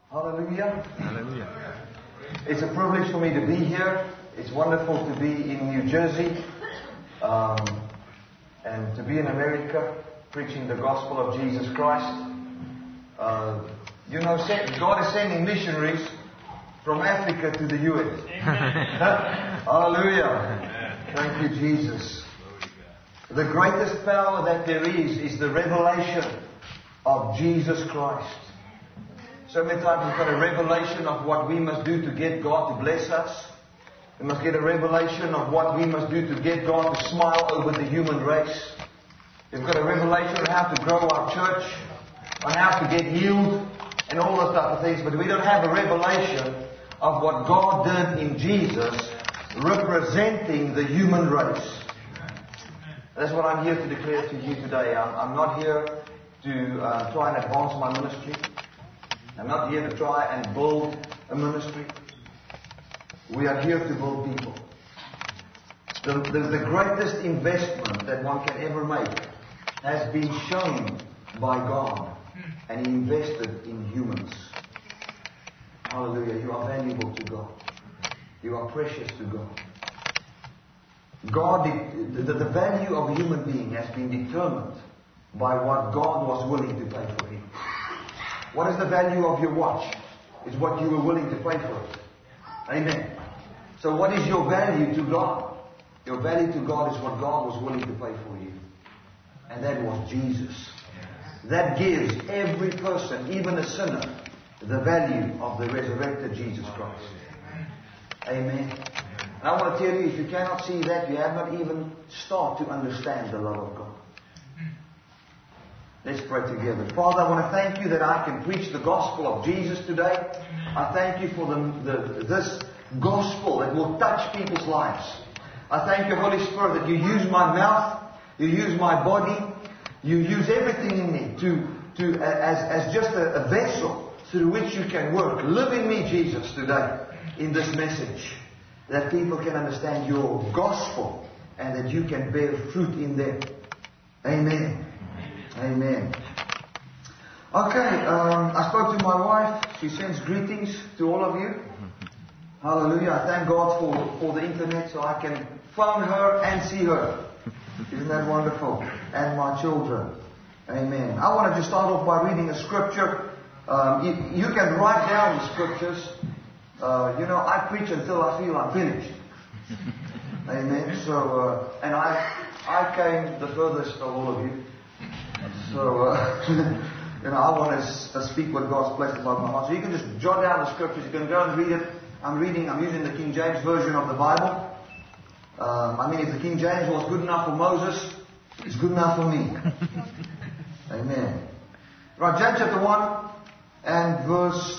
Hallelujah. Hallelujah. It's a privilege for me to be here. It's wonderful to be in New Jersey and to be in America preaching the gospel of Jesus Christ. God is sending missionaries from Africa to the U.S. Hallelujah. Thank you, Jesus. The greatest power that there is the revelation of Jesus Christ. So many times we've got a revelation of what we must do to get God to bless us. We must get a revelation of what we must do to get God to smile over the human race. We've got a revelation on how to grow our church, on how to get healed, and all those type of things. But we don't have a revelation of what God did in Jesus, representing the human race. That's what I'm here to declare to you today. I'm not here to try and advance my ministry. I'm not here to try and build a ministry. We are here to build people. The greatest investment that one can ever make has been shown by God and invested in humans. Hallelujah. You are valuable to God. You are precious to God. The value of a human being has been determined by what God was willing to pay for him. What is the value of your watch? It's what you were willing to pay for it. Amen. So what is your value to God? Your value to God is what God was willing to pay for you. And that was Jesus. That gives every person, even a sinner, the value of the resurrected Jesus Christ. Amen. And I want to tell you, if you cannot see that, you have not even started to understand the love of God. Let's pray together. Father, I want to thank you that I can preach the gospel of Jesus today. I thank you for this gospel that will touch people's lives. I thank you, Holy Spirit, that you use my mouth, you use my body, you use everything in me as just a vessel through which you can work. Live in me, Jesus, today in this message, that people can understand your gospel and that you can bear fruit in them. Amen. Amen. Okay, I spoke to my wife. She sends greetings to all of you. Hallelujah. I thank God for the internet so I can phone her and see her. Isn't that wonderful? And my children. Amen. I want to just start off by reading a scripture. You can write down the scriptures. I preach until I feel I'm finished. Amen. So, and I came the furthest of all of you. So, I want to speak what God's placed upon my heart. So you can just jot down the scriptures. You can go and read it. I'm using the King James Version of the Bible. If the King James was good enough for Moses, it's good enough for me. Amen. Right, James chapter 1 and verse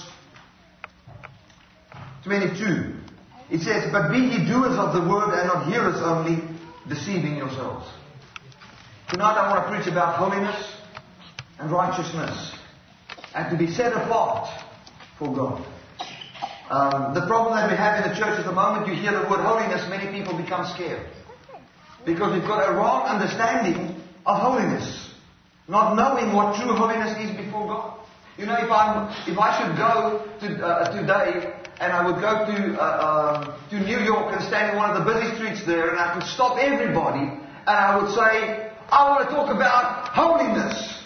22. It says, "But be ye doers of the word and not hearers only, deceiving yourselves." Tonight I want to preach about holiness and righteousness and to be set apart for God. The problem that we have in the church at the moment, you hear the word holiness, many people become scared. Because we've got a wrong understanding of holiness. Not knowing what true holiness is before God. If I should go today and I would go to New York and stand in one of the busy streets there and I could stop everybody and I would say, I want to talk about holiness.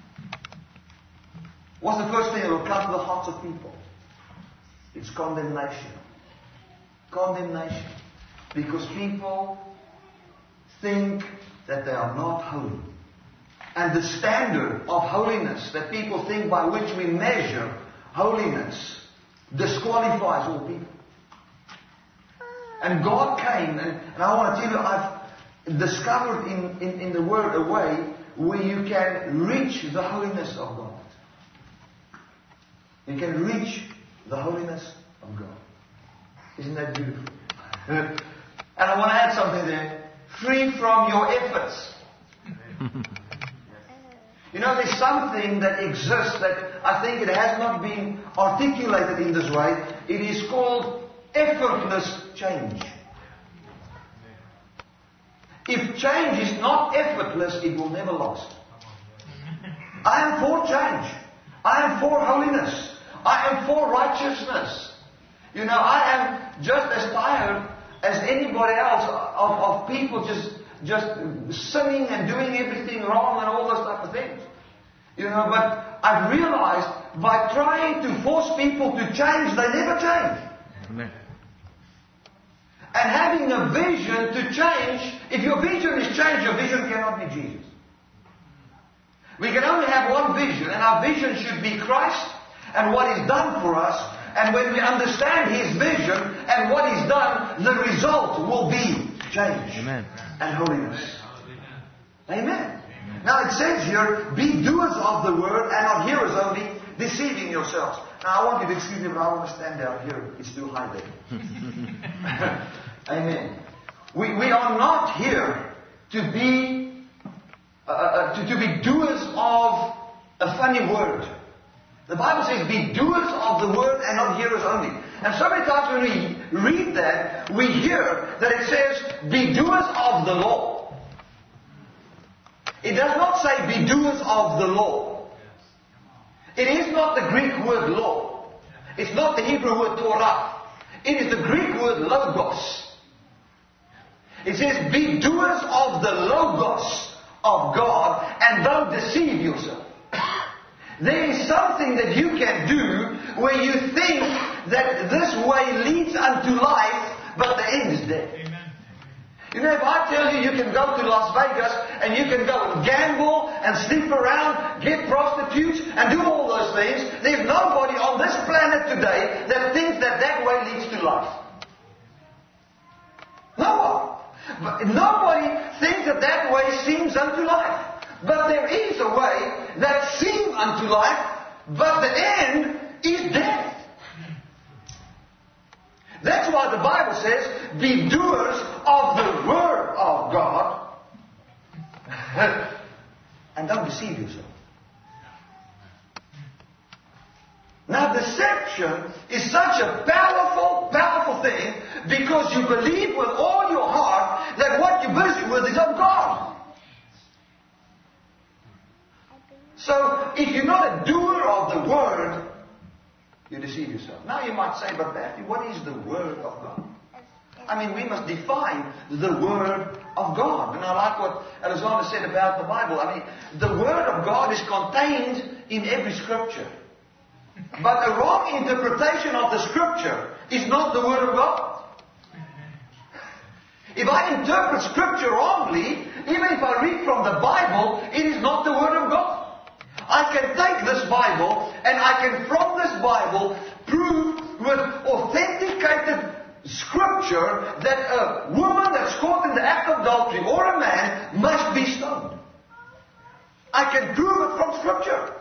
What's the first thing that will come to the hearts of people? It's condemnation. Condemnation. Because people think that they are not holy. And the standard of holiness that people think by which we measure holiness disqualifies all people. And God came, and I want to tell you, I've discovered in the Word a way where you can reach the holiness of God. You can reach the holiness of God. Isn't that beautiful? And I want to add something there. Free from your efforts. There's something that exists that I think it has not been articulated in this way. It is called effortless change. If change is not effortless, it will never last. I am for change. I am for holiness. I am for righteousness. You know, I am just as tired as anybody else of people just sinning and doing everything wrong and all those type of things. You know, but I've realized by trying to force people to change, they never change. Amen. And having a vision to change, if your vision is changed, your vision cannot be Jesus. We can only have one vision, and our vision should be Christ and what He's done for us. And when we understand His vision and what He's done, the result will be change. Amen. And holiness. Amen. Now it says here, be doers of the word and not hearers only, deceiving yourselves. Now I want you to excuse me, but I want to stand down here. It's too high there. Amen. We are not here to be doers of a funny word. The Bible says, be doers of the word and not hearers only. And so many times when we read that, we hear that it says, be doers of the law. It does not say, be doers of the law. It is not the Greek word law. It's not the Hebrew word Torah. It is the Greek word logos. It says, be doers of the logos of God and don't deceive yourself. There is something that you can do where you think that this way leads unto life, but the end is death. You know, if I tell you you can go to Las Vegas and you can go and gamble and sleep around, get prostitutes and do all those things, there's nobody on this planet today that thinks that that way leads to life. No one. But nobody thinks that that way seems unto life. But there is a way that seems unto life, but the end is death. That's why the Bible says, be doers of the Word of God and don't deceive yourself. Now deception is such a powerful, powerful thing because you believe with all your heart that what you're busy with is of God. So if you're not a doer of the Word, you deceive yourself. Now you might say, but Matthew, what is the Word of God? I mean, we must define the Word of God. And I like what Alexander said about the Bible. I mean, the Word of God is contained in every Scripture. But a wrong interpretation of the Scripture is not the Word of God. If I interpret Scripture wrongly, even if I read from the Bible, it is not the Word of God. I can take this Bible and I can from this Bible prove with authenticated Scripture that a woman that's caught in the act of adultery or a man must be stoned. I can prove it from Scripture.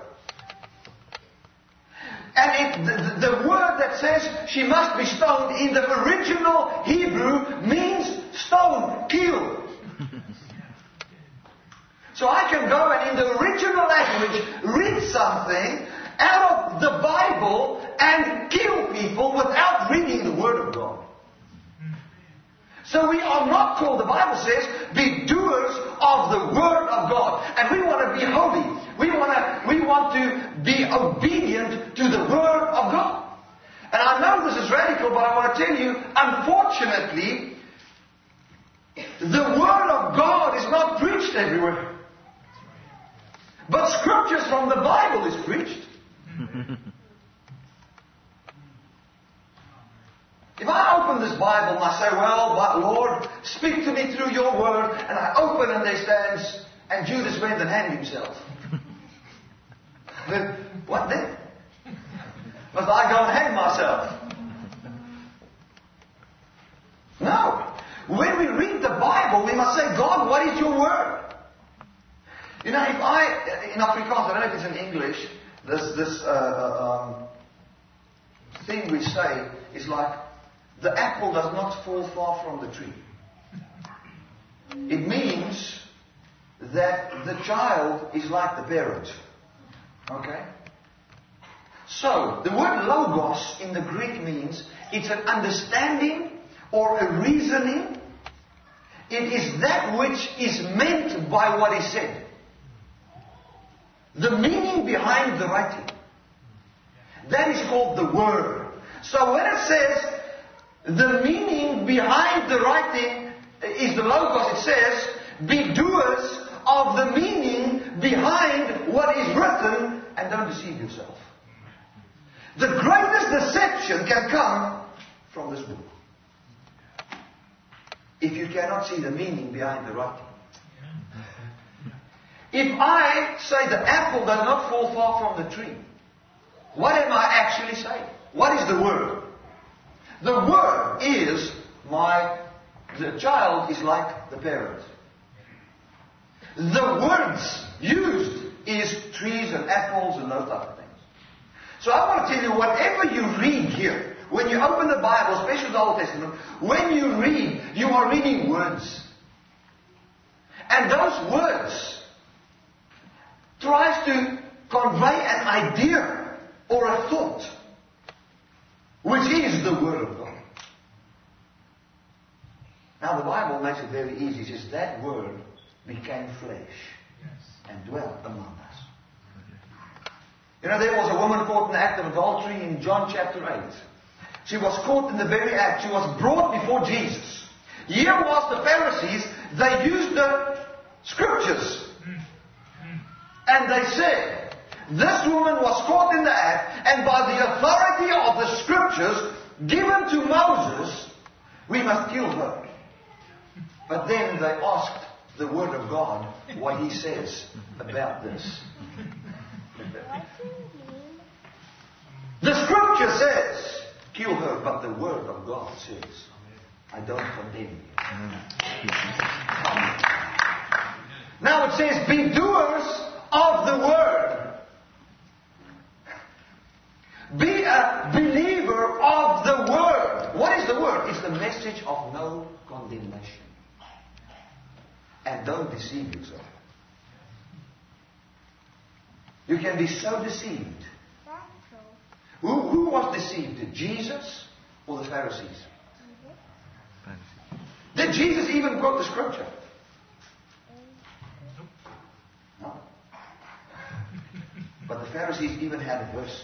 And the word that says she must be stoned in the original Hebrew means stone, kill. So I can go and in the original language read something out of the Bible and kill people without reading the Word of God. So we are not called, the Bible says, be doers of the Word of God. And we want to be holy. We want to be obedient to the Word of God. And I know this is radical, but I want to tell you, unfortunately, the Word of God is not preached everywhere. But scriptures from the Bible is preached. If I open this Bible and I say, well, but Lord, speak to me through your word, and I open and there stands, and Judas went and hanged himself. What then? Must I go and hang myself? No. When we read the Bible, we must say, God, what is your word? You know, if in Afrikaans, I don't know if it's in English, this thing we say is like, the apple does not fall far from the tree. It means that the child is like the parent. Okay? So, the word logos in the Greek means it's an understanding or a reasoning. It is that which is meant by what is said. The meaning behind the writing. That is called the Word. So when it says the meaning behind the writing is the Logos, it says, be doers of the meaning behind what is written and don't deceive yourself. The greatest deception can come from this book. If you cannot see the meaning behind the writing. If I say the apple does not fall far from the tree, what am I actually saying? What is the Word? The Word is the child is like the parent. The words used is trees and apples and those type of things. So I want to tell you, whatever you read here, when you open the Bible, especially the Old Testament, when you read, you are reading words. And those words tries to convey an idea or a thought, which is the Word of God. Now the Bible makes it very easy. It says that Word became flesh and dwelt among us. You know, there was a woman caught in the act of adultery in John chapter 8. She was caught in the very act. She was brought before Jesus. Here was the Pharisees. They used the Scriptures. And they said, this woman was caught in the act, and by the authority of the Scriptures given to Moses, we must kill her. But then they asked the Word of God what He says about this. The Scripture says, kill her, but the Word of God says, I don't condemn you. Now it says, be doers of the Word. Be a believer of the Word. What is the Word? It's the message of no condemnation. And don't deceive yourself. You can be so deceived. Who was deceived? Jesus or the Pharisees? Did Jesus even quote the Scripture? No. But the Pharisees even had a verse.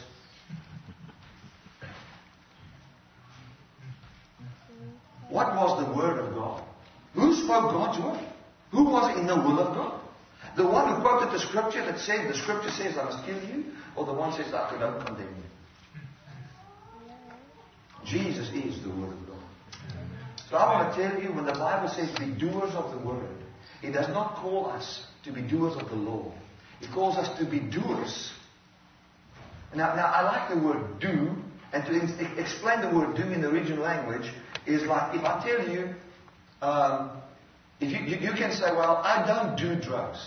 What was the Word of God? Who spoke God's Word? Who was in the will of God? The one who quoted the Scripture that said, the Scripture says I must kill you, or the one says I don't condemn you? Jesus is the Word of God. So I want to tell you, when the Bible says be doers of the Word, it does not call us to be doers of the law. It calls us to be doers. Now I like the word do, and to explain the word do in the original language is like if I tell you, if you can say, well, I don't do drugs.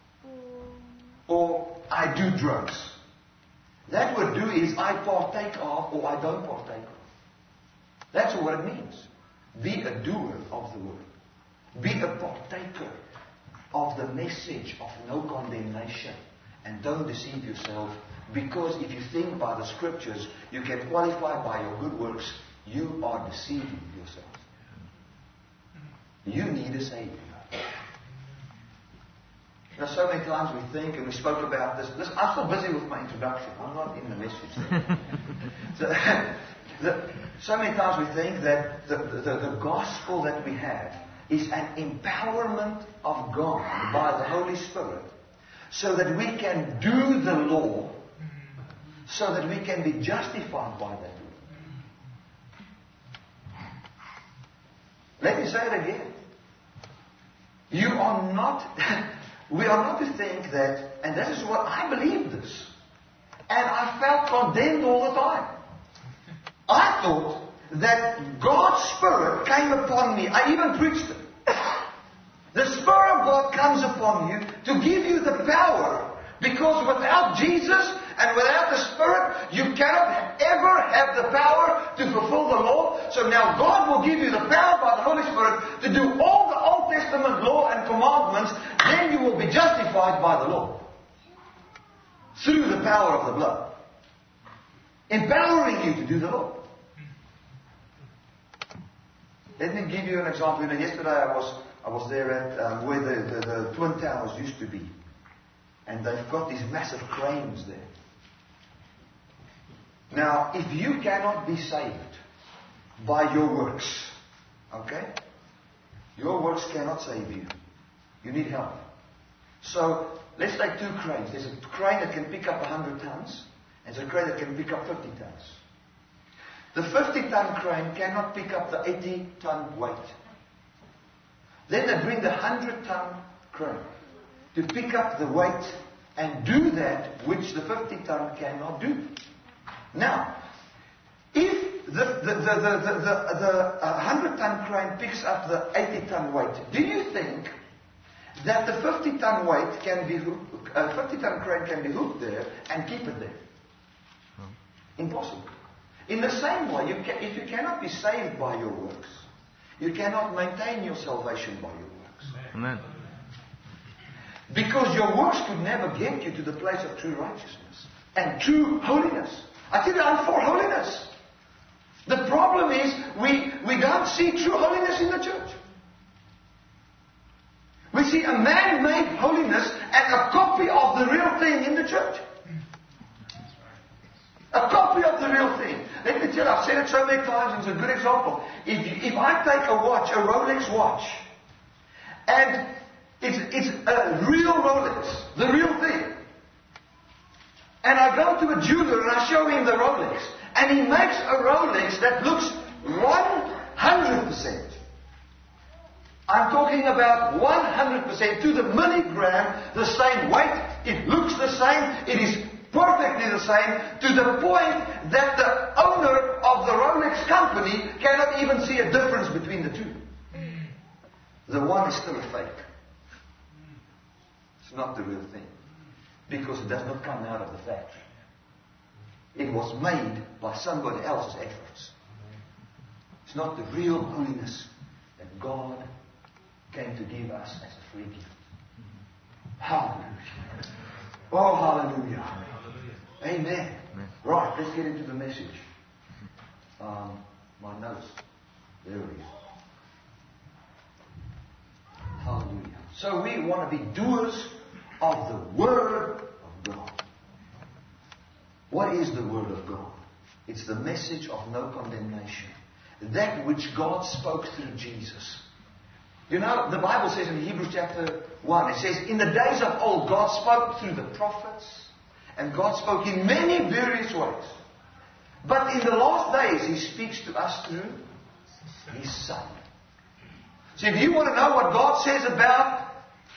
Or I do drugs. That word do is I partake of or I don't partake of. That's what it means. Be a doer of the word. Be a partaker of the message of no condemnation. And don't deceive yourself, because if you think by the Scriptures you can qualify by your good works, you are deceiving yourself. You need a Savior. You know, so many times we think, and we spoke about this. I'm still busy with my introduction. I'm not in the message. So many times we think that the gospel that we have is an empowerment of God by the Holy Spirit, so that we can do the law, so that we can be justified by that law. Let me say it again. You are not, we are not to think that, and this is what I believed this, and I felt condemned all the time. I thought that God's Spirit came upon me. I even preached it. The Spirit of God comes upon you to give you the power, because without Jesus and without the Spirit, you cannot ever have the power to fulfill the law. So now God will give you the power by the Holy Spirit to do all the Old Testament law and commandments. Then you will be justified by the law through the power of the blood, empowering you to do the law. Let me give you an example. You know, yesterday I was there at where the Twin Towers used to be. And they've got these massive cranes there. Now, if you cannot be saved by your works, okay? Your works cannot save you. You need help. So, let's take 2 cranes. There's a crane that can pick up 100 tons, and there's a crane that can pick up 50 tons. The 50-ton crane cannot pick up the 80-ton weight. Then they bring the 100-ton crane to pick up the weight and do that which the 50-ton cannot do. Now, if the 100-ton crane picks up the 80-ton weight, do you think that the 50-ton weight can be 50-ton crane can be hooked there and keep it there? Impossible. In the same way, if you cannot be saved by your works, you cannot maintain your salvation by your works. Amen. Because your works could never get you to the place of true righteousness and true holiness. I tell you, I'm for holiness. The problem is we don't see true holiness in the church. We see a man-made holiness and a copy of the real thing in the church. A copy of the real thing. Let me tell you, I've said it so many times, it's a good example. If I take a watch, a Rolex watch, and it's a real Rolex, the real thing, and I go to a jeweler and I show him the Rolex, and he makes a Rolex that looks 100%. I'm talking about 100% to the milligram, the same weight, it looks the same, it is perfectly the same, to the point that the owner of the Rolex company cannot even see a difference between the two. The one is still a fake. It's not the real thing. Because it does not come out of the factory. It was made by somebody else's efforts. It's not the real holiness that God came to give us as a free gift. Hallelujah. Oh, hallelujah. Amen. Right, let's get into the message. My notes. There it is. Hallelujah. So we want to be doers of the Word of God. What is the Word of God? It's the message of no condemnation. That which God spoke through Jesus. You know, the Bible says in Hebrews chapter 1, it says, in the days of old, God spoke through the prophets, and God spoke in many various ways. But in the last days, He speaks to us through His Son. So if you want to know what God says about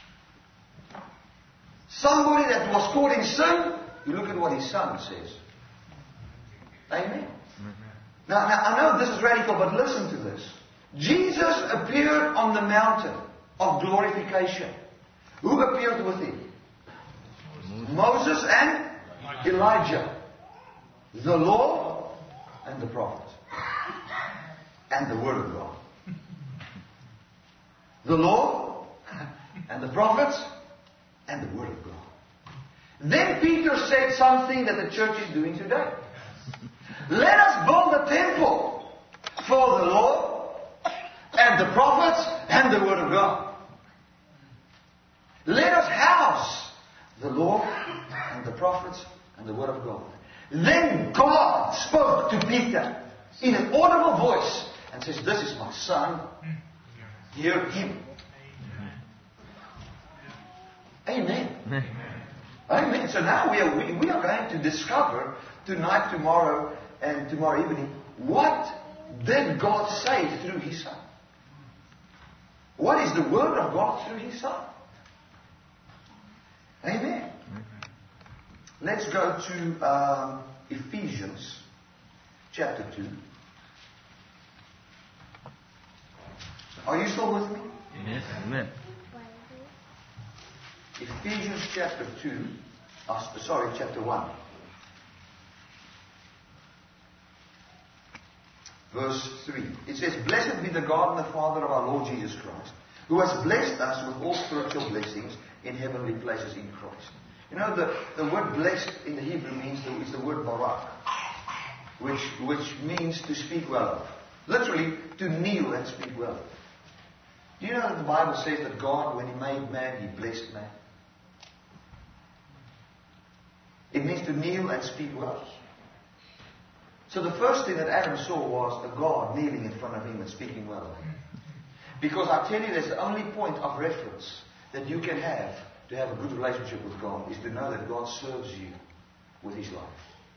somebody that was caught in sin, you look at what His Son says. Amen. Now, I know this is radical, but listen to this. Jesus appeared on the mountain of glorification. Who appeared with Him? Moses and Elijah. The law and the prophets. And the Word of God. The law and the prophets and the Word of God. Then Peter said something that the church is doing today. Let us build a temple for the law and the prophets and the Word of God. Let us house the law and the prophets and the Word of God. Then God spoke to Peter in an audible voice and says, this is my Son. Hear Him. Amen. Amen. So now we are going to discover tonight, tomorrow, and tomorrow evening, what did God say through His Son? What is the Word of God through His Son? Amen. Let's go to Ephesians chapter 2. Are you still with me? Yes. Amen. Ephesians chapter 2. Chapter 1. Verse 3. It says, blessed be the God and the Father of our Lord Jesus Christ, who has blessed us with all spiritual blessings in heavenly places in Christ. You know, the word blessed in the Hebrew is the word barak, which means to speak well of. Literally, to kneel and speak well of. Do you know that the Bible says that God, when He made man, He blessed man? It means to kneel and speak well. So the first thing that Adam saw was a God kneeling in front of him and speaking well of him. Because I tell you, there's the only point of reference that you can have to have a good relationship with God is to know that God serves you with His life.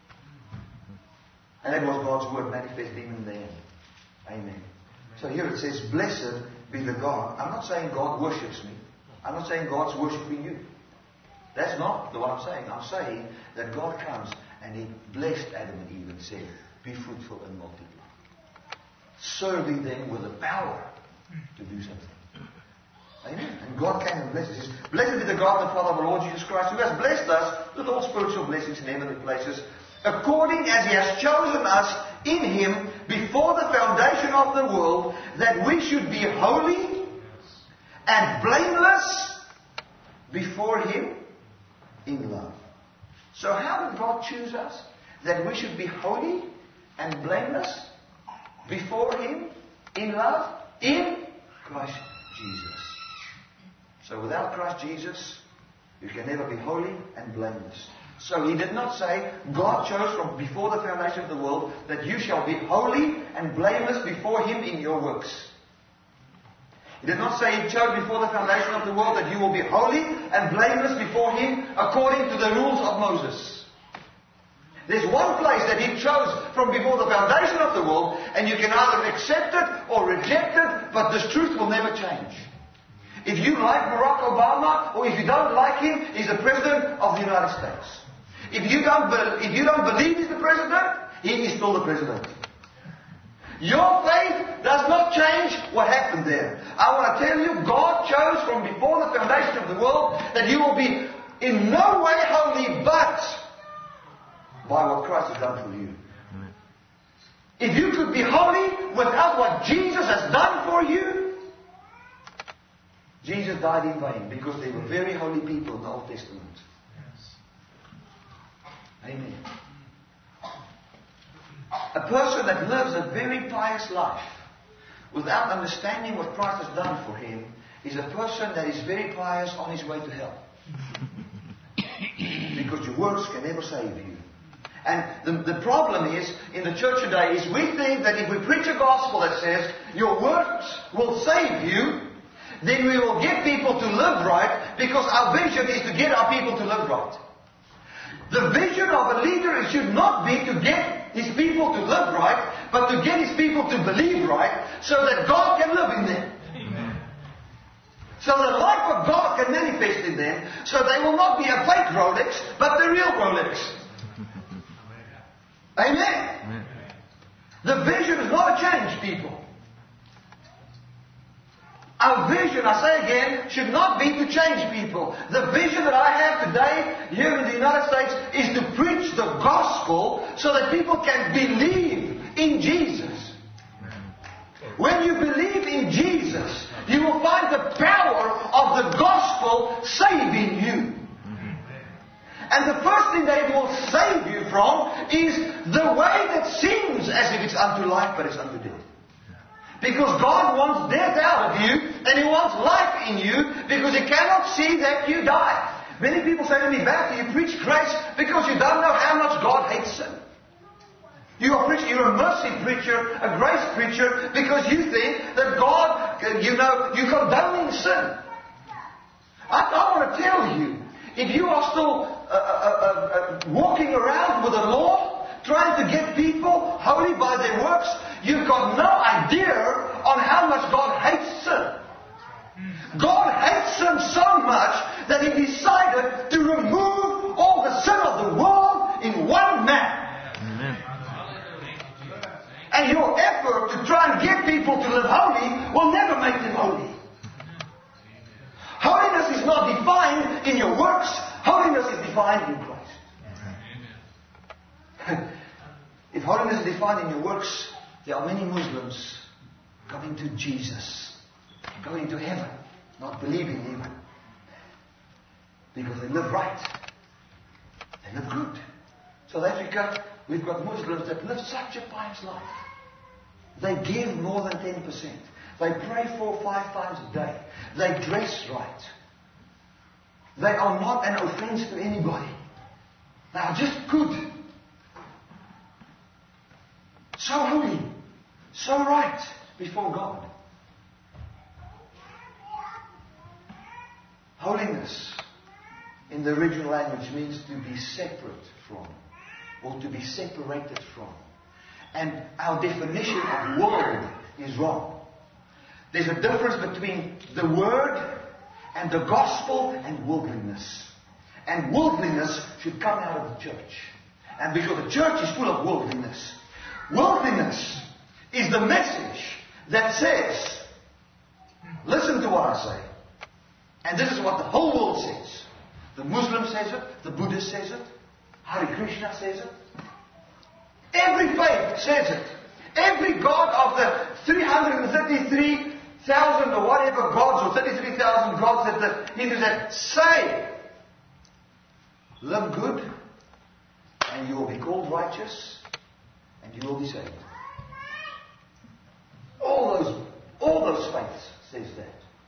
And that was God's word manifested in them. Amen. So here it says, blessed be the God. I'm not saying God worships me. I'm not saying God's worshipping you. That's not what I'm saying. I'm saying that God comes and He blessed Adam and Eve and said, be fruitful and multiply. Serving them with the power to do something. Amen. And God came and blessed us. Blessed be the God and Father of our Lord Jesus Christ, who has blessed us with all spiritual blessings in heavenly places, according as He has chosen us in Him before the foundation of the world, that we should be holy and blameless before Him in love. So how did God choose us? That we should be holy and blameless before Him in love in Christ Jesus. So without Christ Jesus, you can never be holy and blameless. So He did not say, God chose from before the foundation of the world that you shall be holy and blameless before Him in your works. He did not say He chose before the foundation of the world that you will be holy and blameless before Him according to the rules of Moses. There's one place that He chose from before the foundation of the world, and you can either accept it or reject it, but this truth will never change. If you like Barack Obama, or if you don't like him, he's the President of the United States. If you don't believe he's the President, he is still the President. Your faith does not change what happened there. I want to tell you, God chose from before the foundation of the world that you will be in no way holy, but by what Christ has done for you. If you could be holy without what Jesus has done for you, Jesus died in vain, because they were very holy people in the Old Testament. Amen. A person that lives a very pious life without understanding what Christ has done for him is a person that is very pious on his way to hell. Because your works can never save you. And the problem is, in the church today, is we think that if we preach a gospel that says your works will save you, then we will get people to live right, because our vision is to get our people to live right. The vision of a leader should not be to get his people to live right, but to get his people to believe right, so that God can live in them. Amen. So the life of God can manifest in them, so they will not be a fake Rolex, but the real Rolex. Amen. Amen. The vision is not to change people. Our vision, I say again, should not be to change people. The vision that I have today here in the United States is to preach the gospel so that people can believe in Jesus. When you believe in Jesus, you will find the power of the gospel saving you. And the first thing that it will save you from is the way that seems as if it's unto life, but it's unto death. Because God wants death out of you, and He wants life in you, because He cannot see that you die. Many people say to me, Pastor, you preach grace because you don't know how much God hates sin. You're a mercy preacher, a grace preacher, because you think that God, you're condoning sin. I want to tell you, if you are still walking around with the law, trying to get people holy by their works, you've got no idea on how much God hates sin. God hates sin so much that He decided to remove all the sin of the world in one man. Amen. And your effort to try and get people to live holy will never make them holy. Holiness is not defined in your works. Holiness is defined in Christ. If holiness is defined in your works, there are many Muslims coming to Jesus, going to heaven, not believing even, because they live right, they live good. South Africa, we've got Muslims that live such a pious life. They give more than 10%. They pray 4 or 5 times a day. They dress right. They are not an offense to anybody. They are just good. so holy, so right before God. Holiness in the original language means to be separate from, or to be separated from. And our definition of world is wrong. There's a difference between the word and the gospel and worldliness. And worldliness should come out of the church. And because the church is full of worldliness. Worldliness is the message that says, listen to what I say. And this is what the whole world says. The Muslim says it. The Buddhist says it. Hare Krishna says it. Every faith says it. Every god of the 333,000 or whatever gods, or 33,000 gods that the Hindus have, say, live good, and you will be called righteous, and you will be saved. All those faiths says that.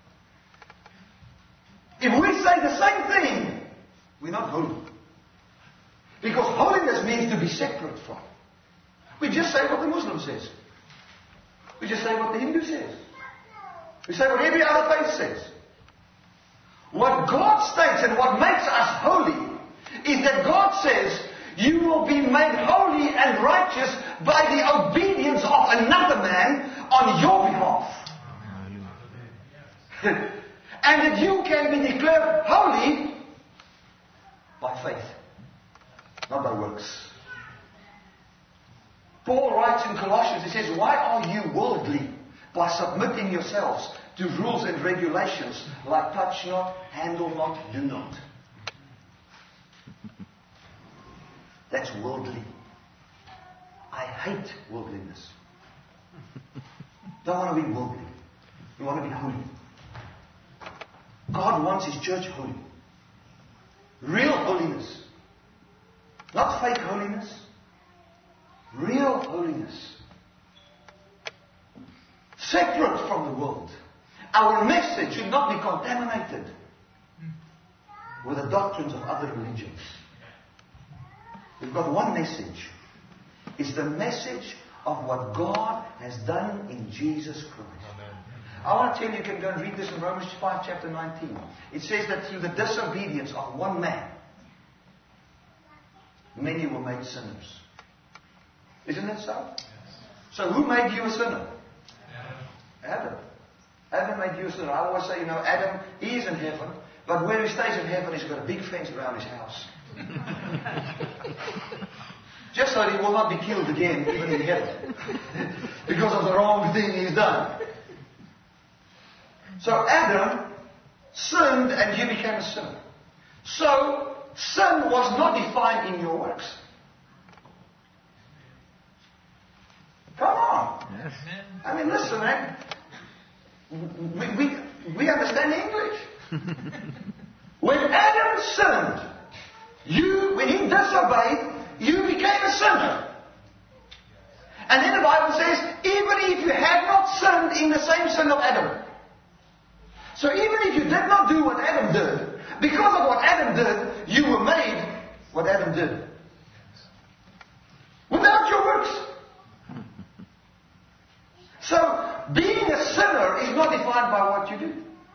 If we say the same thing, we're not holy. Because holiness means to be separate from. We just say what the Muslim says. We just say what the Hindu says. We say what every other faith says. What God states and what makes us holy is that God says, you will be made holy and righteous by the obedience of another man on your behalf. And that you can be declared holy by faith, not by works. Paul writes in Colossians, he says, why are you worldly by submitting yourselves to rules and regulations like touch not, handle not, do not? That's worldly. I hate worldliness. Don't want to be worldly. We want to be holy. God wants His church holy. Real holiness. Not fake holiness. Real holiness. Separate from the world. Our message should not be contaminated with the doctrines of other religions. We've got one message. It's the message of what God has done in Jesus Christ. Amen. I want to tell you, you can go and read this in Romans 5, chapter 19. It says that through the disobedience of one man, many were made sinners. Isn't it so? Yes. So who made you a sinner? Adam. Adam made you a sinner. I always say, Adam, he is in heaven, but where he stays in heaven, he's got a big fence around his house. Just so he will not be killed again, even in heaven, because of the wrong thing he's done. So Adam sinned and you became a sinner. So sin was not defined in your works. Come on. Yes. I mean, listen, man. We understand English. When Adam sinned, when he disobeyed, you became a sinner. And then the Bible says, even if you had not sinned in the same sin of Adam. So even if you did not do what Adam did, because of what Adam did, you were made what Adam did. Without your works. So being a sinner is not defined by what you do.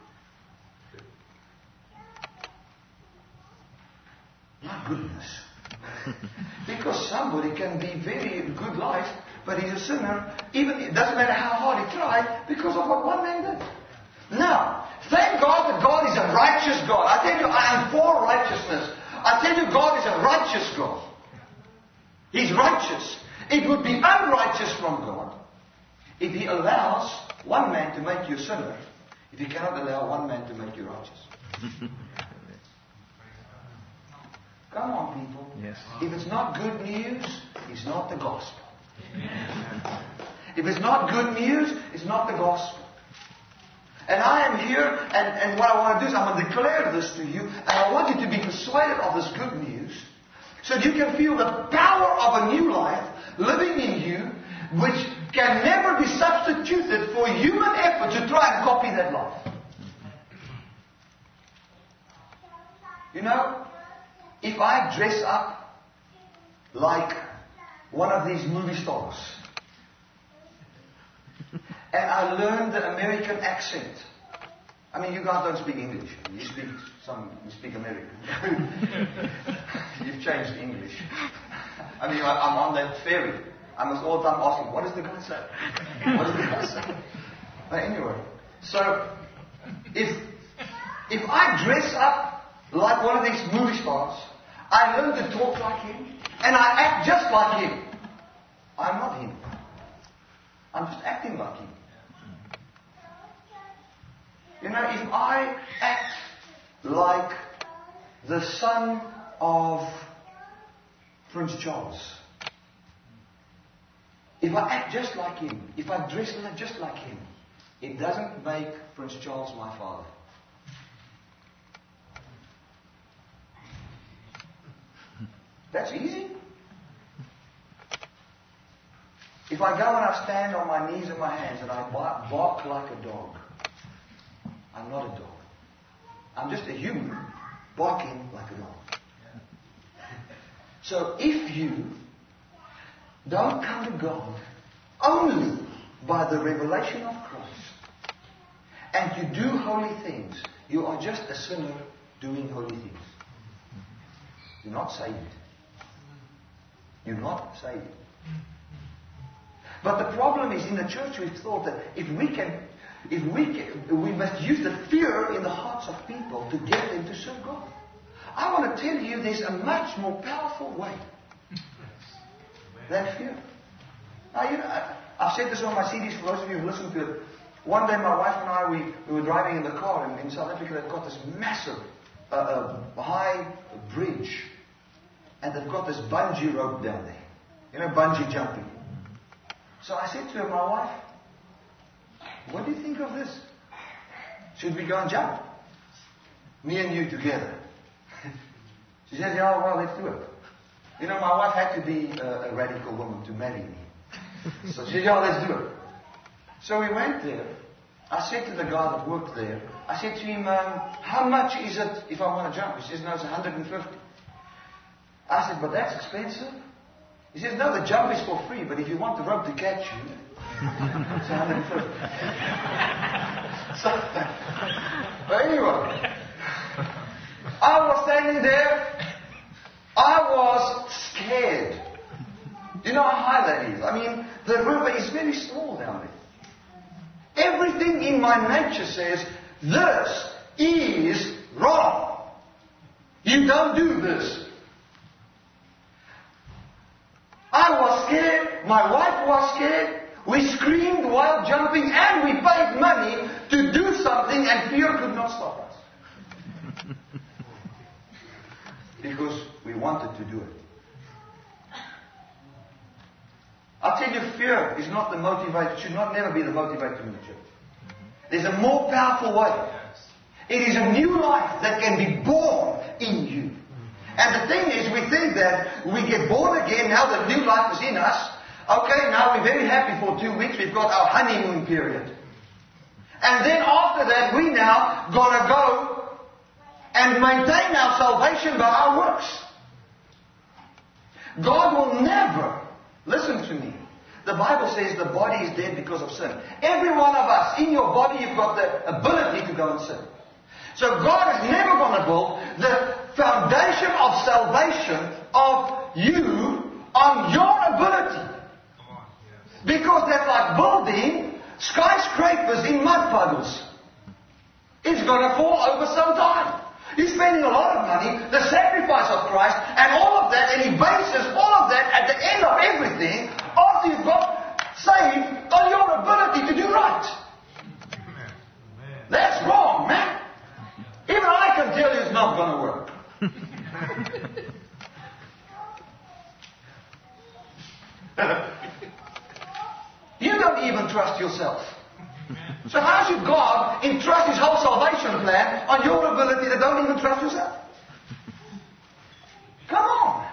My goodness. Because somebody can be very good life, but he's a sinner. Even it doesn't matter how hard he tried, because of what one man did. Now, thank God that God is a righteous God. I tell you, I am for righteousness. I tell you, God is a righteous God. He's righteous. It would be unrighteous from God if He allows one man to make you a sinner, if He cannot allow one man to make you righteous. Come on, people. Yes. If it's not good news, it's not the gospel. If it's not good news, it's not the gospel. And I am here, and what I want to do is I'm going to declare this to you, and I want you to be persuaded of this good news, so that you can feel the power of a new life living in you, which can never be substituted for human effort to try and copy that life. If I dress up like one of these movie stars, And I learned the American accent. I mean, you guys don't speak English. You speak American. You've changed English. I mean, I'm on that ferry. I must all the time ask him, what does the guy say? What does the guy say? But anyway, so if I dress up like one of these movie stars, I learn to talk like him, and I act just like him. I'm not him. I'm just acting like him. You know, if I act like the son of Prince Charles, if I act just like him, if I dress just like him, it doesn't make Prince Charles my father. That's easy. If I go and I stand on my knees and my hands and I bark like a dog, I'm not a dog. I'm just a human barking like a dog. So if you don't come to God only by the revelation of Christ and you do holy things, you are just a sinner doing holy things. You're not saved. You're not saved. But the problem is, in the church we've thought that we must use the fear in the hearts of people to get them to serve God. I want to tell you there's a much more powerful way than fear. Now, you know, I've said this on my CDs for those of you who listened to it. One day my wife and I, we were driving in the car in South Africa. They've got this massive high bridge. And they've got this bungee rope down there. You know, bungee jumping. So I said to her, my wife, what do you think of this? Should we go and jump? Me and you together. She says, yeah, well, let's do it. You know, my wife had to be a radical woman to marry me. So she said, yeah, let's do it. So we went there. I said to the guy that worked there, I said to him, how much is it if I want to jump? He says, no, it's 150. I said, but that's expensive. He says, no, the jump is for free, but if you want the rope to catch you, it's 150. But anyway, I was standing there. I was scared. You know how high that is? I mean, the river is very small down there. Everything in my nature says, this is wrong. You don't do this. I was scared. My wife was scared. We screamed while jumping, and we paid money to do something, and fear could not stop us. Because we wanted to do it. I'll tell you, fear is not the motivator, should not never be the motivator in the church. There's a more powerful way. It is a new life that can be born in you. And the thing is, we think that we get born again, now that new life is in us. Okay, now we're very happy for 2 weeks, we've got our honeymoon period. And then after that, we now gotta go and maintain our salvation by our works. God will never, listen to me, the Bible says the body is dead because of sin. Every one of us, in your body, you've got the ability to go and sin. So God is never going to build the foundation of salvation of you on your ability. Because that's like building skyscrapers in mud puddles. It's going to fall over sometime. You're spending a lot of money, the sacrifice of Christ, and all of that, and He bases all of that at the end of everything after you've got saved on your ability to do right. That's wrong, man. Even I can tell you it's not going to work. You don't even trust yourself. So how should God entrust His whole salvation plan on your ability that don't even trust yourself? Come on.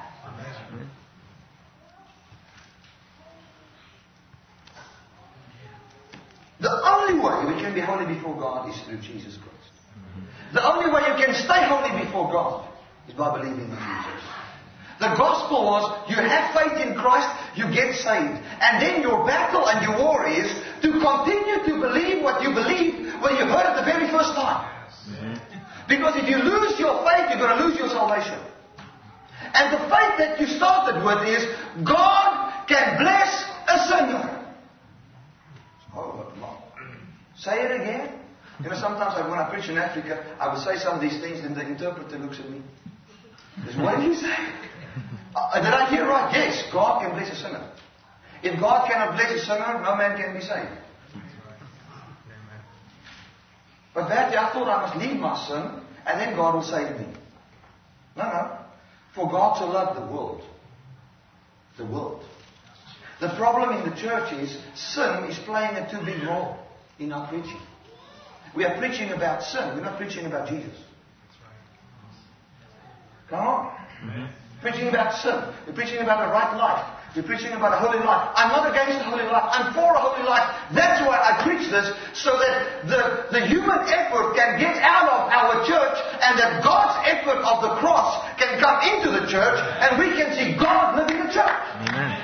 The only way we can be holy before God is through Jesus Christ. The only way you can stay holy before God is by believing in Jesus. The gospel was, you have faith in Christ, you get saved. And then your battle and your war is to continue to believe what you believed when you heard it the very first time. Because if you lose your faith, you're going to lose your salvation. And the faith that you started with is, God can bless a sinner. Oh, no. Say it again. You know, sometimes when I preach in Africa, I would say some of these things and the interpreter looks at me. He says, what did you say? Did I hear right? Yes, God can bless a sinner. If God cannot bless a sinner, no man can be saved. But Bertie, I thought I must leave my sin and then God will save me. No. For God to love the world. The world. The problem in the church is sin is playing a too big role in our preaching. We are preaching about sin. We're not preaching about Jesus. Come on. Preaching about sin. We're preaching about a right life. We're preaching about a holy life. I'm not against a holy life. I'm for a holy life. That's why I preach this, so that the human effort can get out of our church and that God's effort of the cross can come into the church and we can see God live in the church. Amen.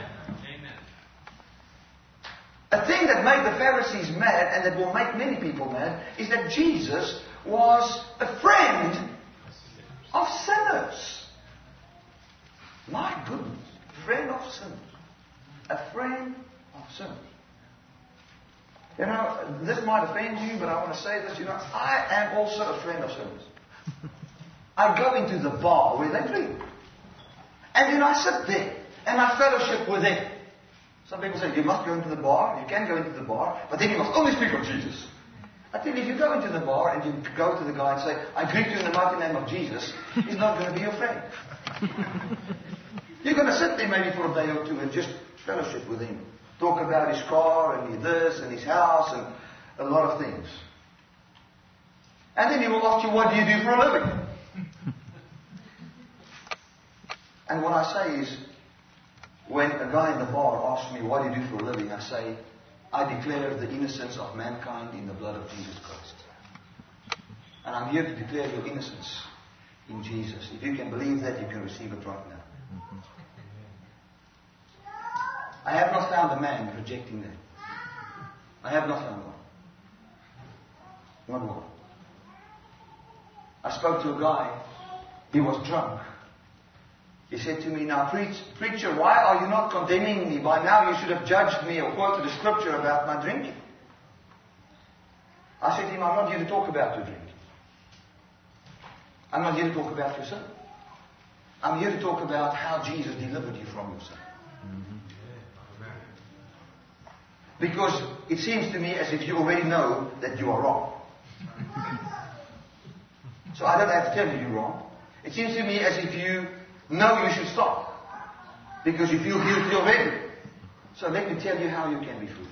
A thing that made the Pharisees mad and that will make many people mad is that Jesus was a friend of sinners. My goodness. Friend of sinners. A friend of sinners. You know, this might offend you, but I want to say this. You know, I am also a friend of sinners. I go into the bar where they drink. And then I sit there and I fellowship with them. Some people say, you must go into the bar. You can go into the bar, but then you must only speak of Jesus. I tell you, if you go into the bar and you go to the guy and say, I greet you in the mighty name of Jesus, he's not going to be your friend. You're going to sit there maybe for a day or two and just fellowship with him. Talk about his car and this and his house and a lot of things. And then he will ask you, what do you do for a living? And what I say is, when a guy in the bar asks me, what do you do for a living? I say, I declare the innocence of mankind in the blood of Jesus Christ. And I'm here to declare your innocence in Jesus. If you can believe that, you can receive it right now. I have not found a man rejecting that. I have not found one. Not one. I spoke to a guy. He was drunk. He said to me, now preacher, why are you not condemning me? By now you should have judged me or quoted the scripture about my drinking. I said to him, I'm not here to talk about your drinking. I'm not here to talk about your sin. I'm here to talk about how Jesus delivered you from your sin. Because it seems to me as if you already know that you are wrong. So I don't have to tell you you're wrong. It seems to me as if you know you should stop. Because you feel guilty already. So let me tell you how you can be free.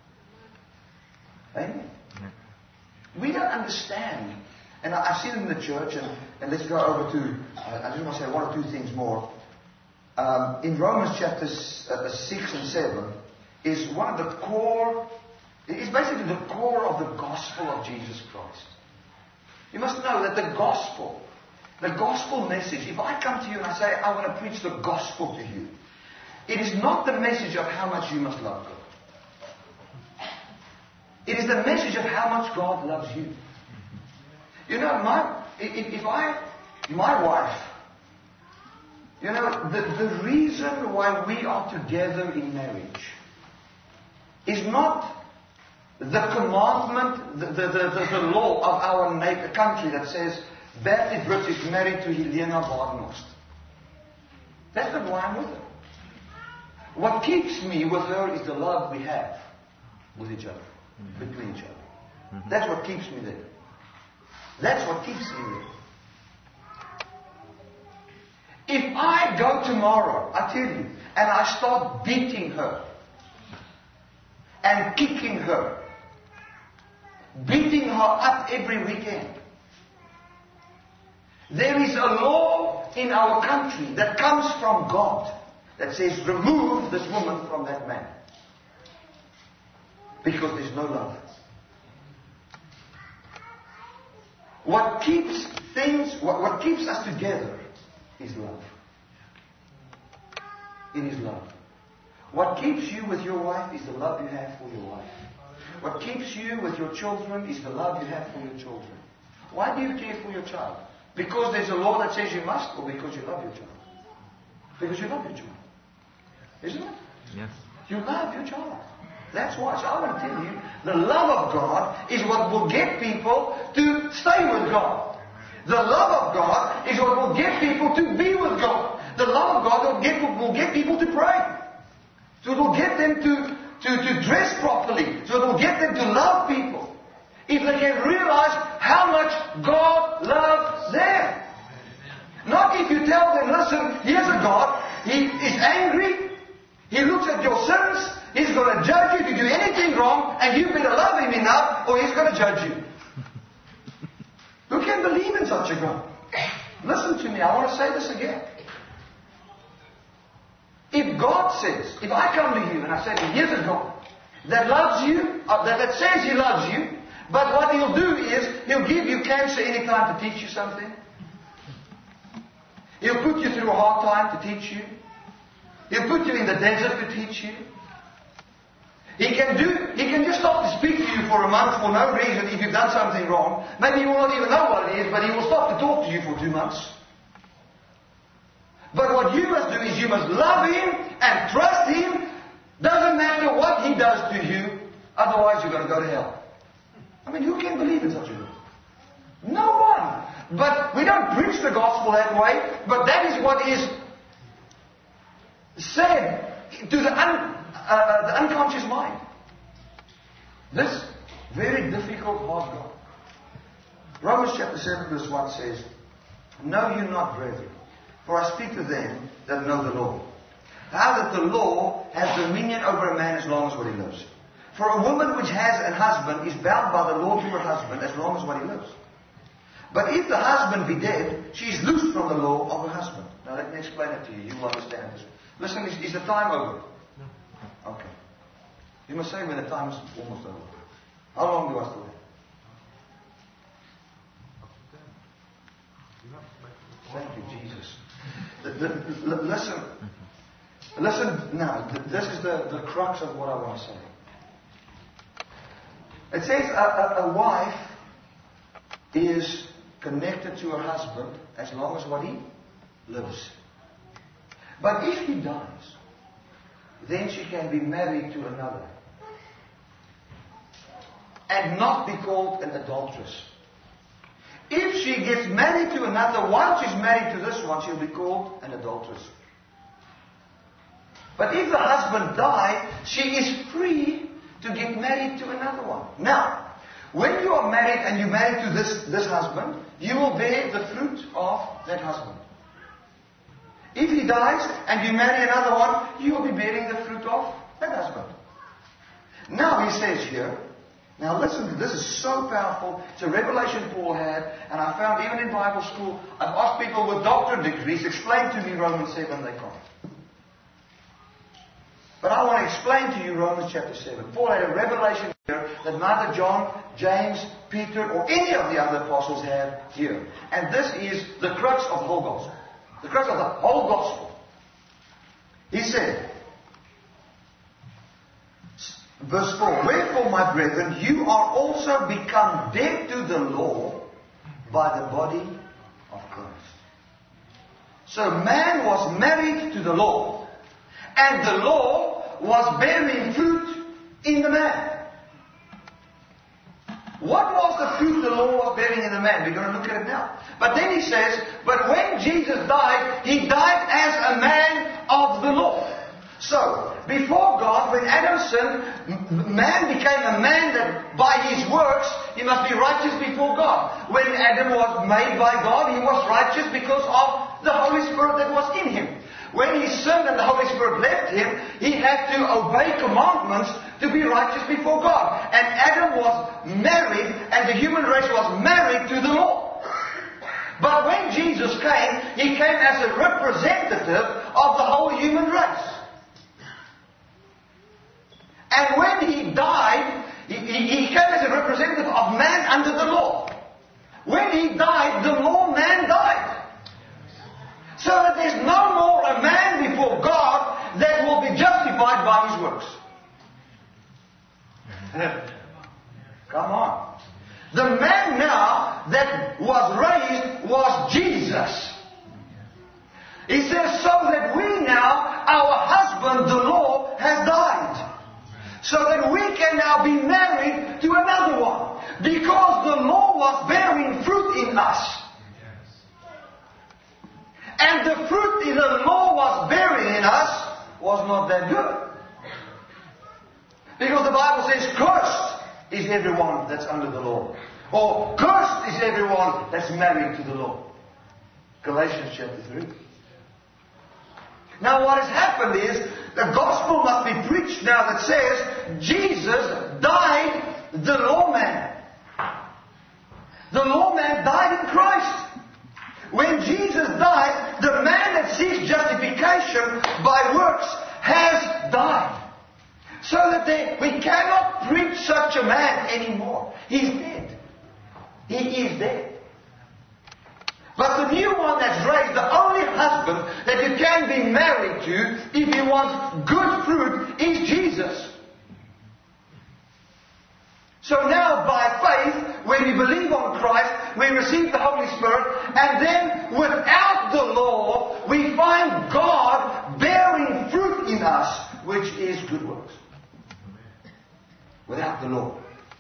Amen. We don't understand. And I've seen it in the church, and let's go over to, I just want to say one or two things more. In Romans chapters 6 and 7, is one of the core, it's basically the core of the gospel of Jesus Christ. You must know that the gospel message, if I come to you and I say, I want to preach the gospel to you, it is not the message of how much you must love God. It is the message of how much God loves you. You know, my wife, you know, the reason why we are together in marriage is not the commandment, the law of our country that says, Bertie Brits is married to Helena Barnost. That's not why I'm with her. What keeps me with her is the love we have with each other, between each other. That's what keeps me there. That's what keeps me there. If I go tomorrow, I tell you, and I start beating her, and kicking her, beating her up every weekend, there is a law in our country that comes from God that says, remove this woman from that man. Because there's no love. What keeps us together is love. It is love. What keeps you with your wife is the love you have for your wife. What keeps you with your children is the love you have for your children. Why do you care for your child? Because there's a law that says you must, or because you love your child? Because you love your child. Isn't it? Yes. You love your child. That's why. So I want to tell you, the love of God is what will get people to stay with God. The love of God is what will get people to be with God. The love of God will get people to pray. So it will get them to dress properly. So it will get them to love people. If they can realize how much God loves them. Not if you tell them, listen, here's a God. He is angry. He looks at your sins. He's going to judge you if you do anything wrong. And you better love Him enough or He's going to judge you. Who can believe in such a God? Listen to me. I want to say this again. If God says, if I come to you and I say, here's a God that loves you, that says He loves you, but what He'll do is, He'll give you cancer anytime to teach you something. He'll put you through a hard time to teach you. He'll put you in the desert to teach you. He can just stop to speak to you for a month for no reason if you've done something wrong. Maybe you will not even know what it is, but He will stop to talk to you for 2 months. But what you must do is you must love Him and trust Him. Doesn't matter what He does to you, otherwise you're going to go to hell. I mean, who can believe in such a God? No one. But we don't preach the gospel that way, but that is what is said to the unconscious mind. This very difficult, hard God. Romans chapter 7 verse 1 says, Know you not, brethren, for I speak to them that know the law. How that the law has dominion over a man as long as what he lives. For a woman which has a husband is bound by the law to her husband as long as what he lives. But if the husband be dead, she is loosed from the law of her husband. Now let me explain it to you. You will understand this. Listen, is the time over? No. Okay. You must say when the time is almost over. How long do I still have? Thank you, Jesus. Listen now. This is the crux of what I want to say. It says a wife is connected to her husband as long as what he lives. But if he dies, then she can be married to another and not be called an adulteress. If she gets married to another, once she's married to this one, she'll be called an adulteress. But if the husband died, she is free to get married to another one. Now, when you are married and you marry to this husband, you will bear the fruit of that husband. If he dies and you marry another one, you will be bearing the fruit of that husband. Now he says here, now listen to this, is so powerful. It's a revelation Paul had, and I found even in Bible school, I've asked people with doctorate degrees, explain to me Romans 7, they can't. But I want to explain to you Romans chapter 7. Paul had a revelation here that neither John, James, Peter, or any of the other apostles had here. And this is the crux of the whole gospel. The crux of the whole gospel. He said, verse 4, Wherefore, my brethren, you are also become dead to the law by the body of Christ. So man was married to the law, and the law was bearing fruit in the man. What was the fruit the law was bearing in the man? We're going to look at it now. But then he says, but when Jesus died, He died as a man of the law. So, before God, when Adam sinned, man became a man that by his works, he must be righteous before God. When Adam was made by God, he was righteous because of the Holy Spirit that was in him. When he sinned and the Holy Spirit left him, he had to obey commandments to be righteous before God. And Adam was married, and the human race was married to the law. But when Jesus came, He came as a representative of the whole human race. And when He died, he came as a representative of man under the law. When He died, the law man died. So that there's no more a man before God that will be justified justified by his works. Come on. The man now that was raised was Jesus. He says, so that we now, our husband, the law, has died. So that we can now be married to another one. Because the law was bearing fruit in us. And the fruit the law was bearing in us was not that good. Because the Bible says, cursed is everyone that's under the law. Or cursed is everyone that's married to the law. Galatians chapter 3. Now what has happened is, the gospel must be preached now that says, Jesus died the lawman. The lawman died in Christ. When Jesus died, the man that seeks justification by works has died. So that we cannot preach such a man anymore. He's dead. He is dead. But the new one that's raised, the only husband that you can be married to if you want good fruit is Jesus. So now by faith, when we believe on Christ, we receive the Holy Spirit, and then without the law, we find God bearing fruit in us, which is good works. Without the law.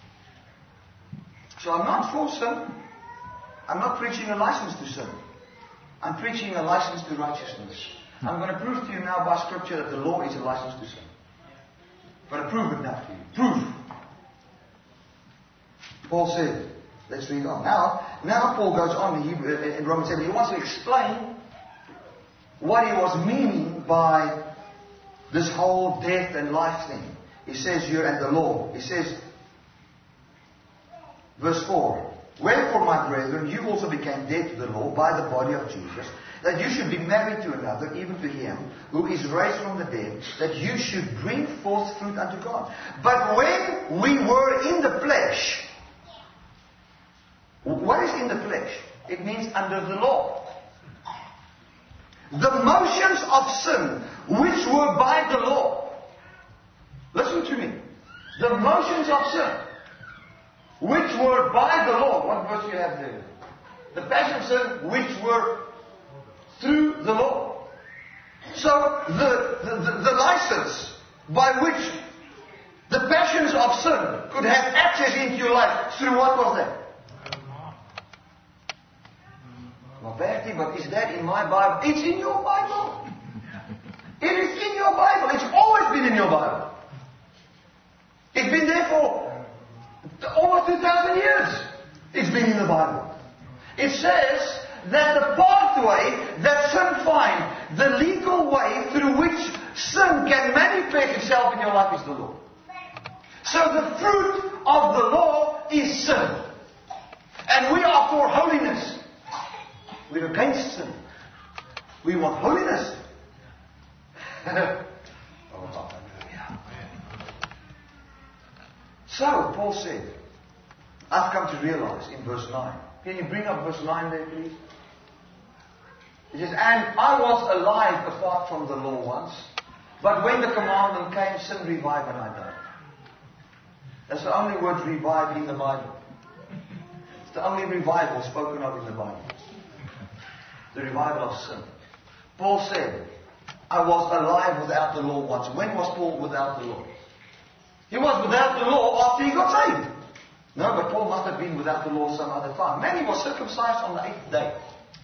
So I'm not for sin. I'm not preaching a license to sin. I'm preaching a license to righteousness. I'm going to prove to you now by Scripture that the law is a license to sin. I'm going to prove it now to you. Proof. Paul said, let's read on. Now Paul goes on in Romans 7. He wants to explain what he was meaning by this whole death and life thing. He says here, and the law. He says, verse 4. Wherefore, my brethren, you also became dead to the law by the body of Jesus, that you should be married to another, even to him who is raised from the dead, that you should bring forth fruit unto God. But when we were in the flesh, what is in the flesh? It means under the law. The motions of sin, which were by the law. Listen to me. The motions of sin, which were by the law. What verse do you have there? The passion of sin, which were through the law. So the license by which the passions of sin could have access into your life, through what was that? Well, Bertie, but is that in my Bible? It's in your Bible. It is in your Bible. It's always been in your Bible. It's been there for over 2,000 years. It's been in the Bible. It says that the pathway that sin finds, the legal way through which sin can manifest itself in your life, is the law. So the fruit of the law is sin. And we are for holiness. We're against sin. We want holiness. So, Paul said, I've come to realize in verse 9. Can you bring up verse 9 there, please? It says, and I was alive apart from the law once, but when the commandment came, sin revived and I died. That's the only word revive in the Bible. It's the only revival spoken of in the Bible. The revival of sin. Paul said, I was alive without the law once. When was Paul without the law? He was without the law after he got saved. No, but Paul must have been without the law some other time. Man, he was circumcised on the 8th day.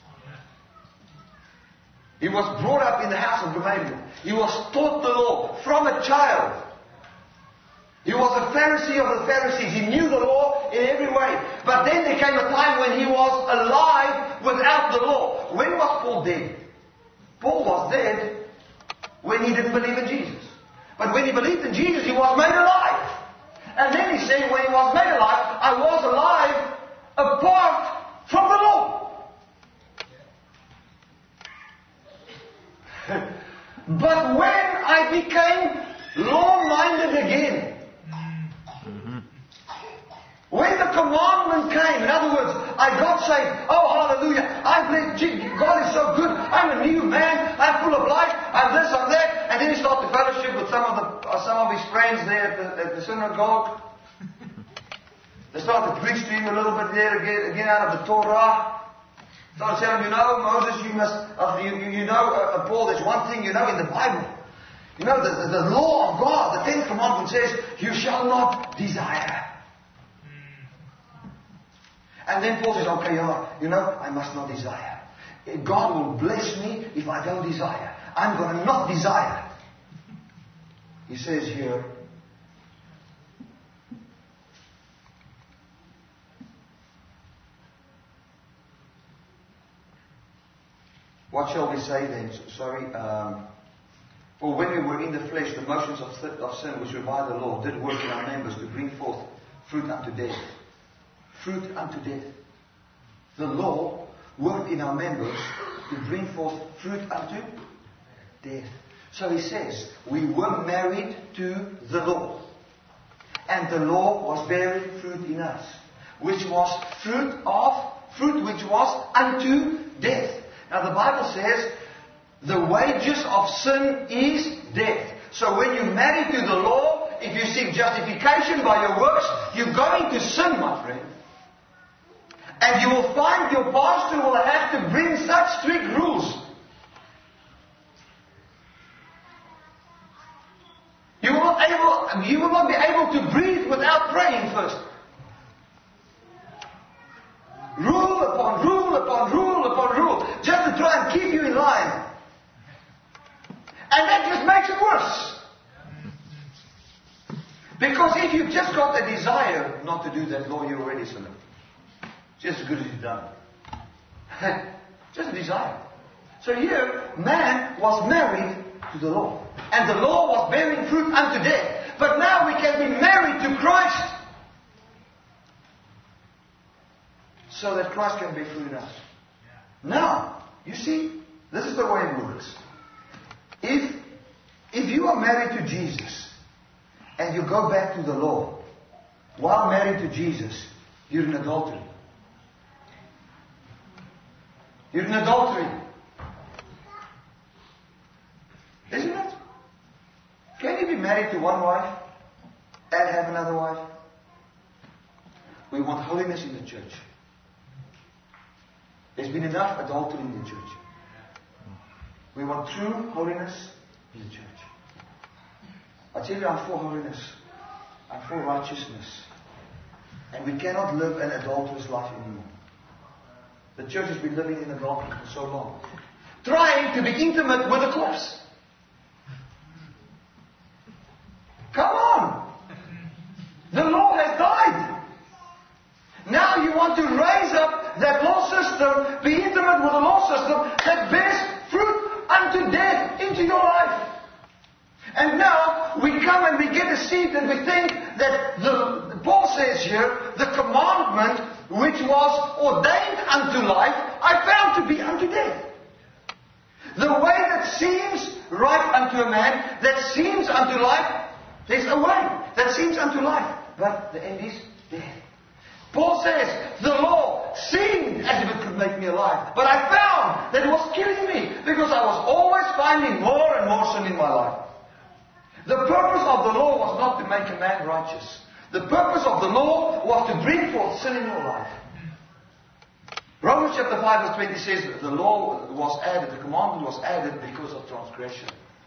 He was brought up in the house of Gamaliel. He was taught the law from a child. He was a Pharisee of the Pharisees. He knew the law in every way. But then there came a time when he was alive without the law. When was Paul dead? Paul was dead when he didn't believe in Jesus. But when he believed in Jesus, he was made alive. And then he said, when he was made alive, I was alive apart from the law. But when I became law-minded again, when the commandment came, in other words, I got saved. Oh, hallelujah. I'm blessed. God is so good. I'm a new man. I'm full of life. I'm this, I'm that. And then he started to fellowship with some of at the synagogue. They started to preach to him a little bit there again out of the Torah. Started telling him, Moses, you must, Paul, there's one thing in the Bible. The law of God, the 10th commandment says, you shall not desire. And then Paul says, okay, I must not desire. God will bless me if I don't desire. I'm going to not desire. He says here, what shall we say then? For when we were in the flesh, the motions of sin which were by the law did work in our members to bring forth fruit unto death. Fruit unto death. The law worked in our members to bring forth fruit unto death. So he says, we were married to the law. And the law was bearing fruit in us. Which was fruit which was unto death. Now the Bible says, the wages of sin is death. So when you marry to the law, if you seek justification by your works, you're going to sin, my friend. And you will find your pastor will have to bring such strict rules. You will not be able to breathe without praying first. Rule upon rule upon rule upon rule, just to try and keep you in line. And that just makes it worse. Because if you've just got the desire not to do that law, you're already sinning. Just as good as you've done it. Just a desire. So here, man was married to the law. And the law was bearing fruit unto death. But now we can be married to Christ. So that Christ can bear fruit in us. Now, you see, this is the way it works. If you are married to Jesus and you go back to the law while married to Jesus, you're in adultery. You're in adultery. Isn't it? Can you be married to one wife and have another wife? We want holiness in the church. There's been enough adultery in the church. We want true holiness in the church. I tell you, I'm for holiness. I'm for righteousness. And we cannot live an adulterous life anymore. The church has been living in adultery for so long. Trying to be intimate with the corpse. Come on! The law has died. Now you want to raise up that law system, be intimate with the law system that bears fruit unto death into your life. And now we come and we get deceived and we think that Paul says here, the commandment which was ordained unto life, I found to be unto death. The way that seems right unto a man, that seems unto life, there's a way that seems unto life, but the end is death. Paul says, the law seemed as if it could make me alive, but I found that it was killing me because I was always finding more and more sin in my life. The purpose of the law was not to make a man righteous. The purpose of the law was to bring forth sin in your life. Romans chapter 5 verse 20 says the law was added, the commandment was added because of transgression.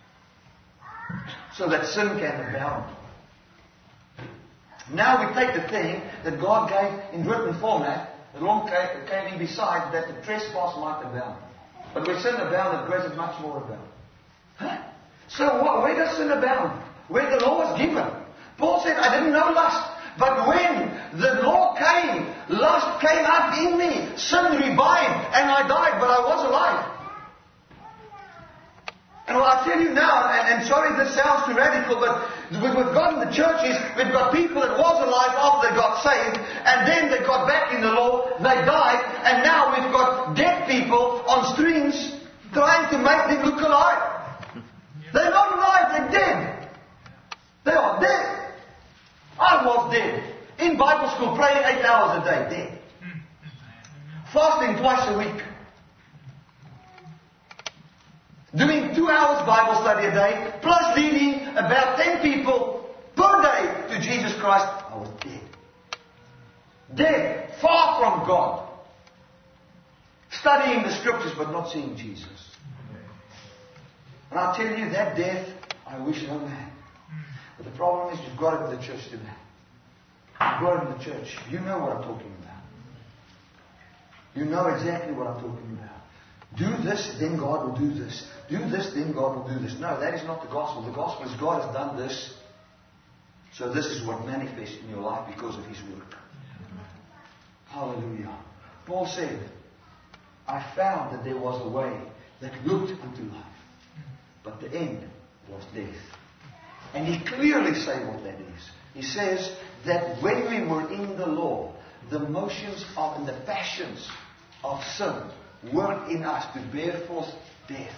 So that sin can abound. Now we take the thing that God gave in written format, the law came in beside that the trespass might abound. But where sin abounded, grace is much more abound. Huh? So where does sin abound? Where the law was given. Paul said, I didn't know lust. But when the law came, lust came up in me. Sin revived and I died, but I was alive. And well, I tell you now, and sorry if this sounds too radical, but what we've got in the church is we've got people that was alive after they got saved, and then they got back in the law, they died, and now we've got dead people on streams trying to make them look alive. They're not alive, they're dead. They are dead. I was dead. In Bible school, praying 8 hours a day, dead. Fasting twice a week. Doing 2 hours Bible study a day, plus leading about 10 people per day Christ, I was dead. Dead, far from God. Studying the scriptures but not seeing Jesus. And I tell you, that death, I wish no man. But the problem is, you've got it in the church today. You've got it in the church. You know what I'm talking about. You know exactly what I'm talking about. Do this, then God will do this. Do this, then God will do this. No, that is not the gospel. The gospel is God has done this. So this is what manifests in your life because of His work. Hallelujah. Paul said, I found that there was a way that looked unto life, but the end was death. And he clearly says what that is. He says that when we were in the law, the motions of and the passions of sin worked in us to bear forth death.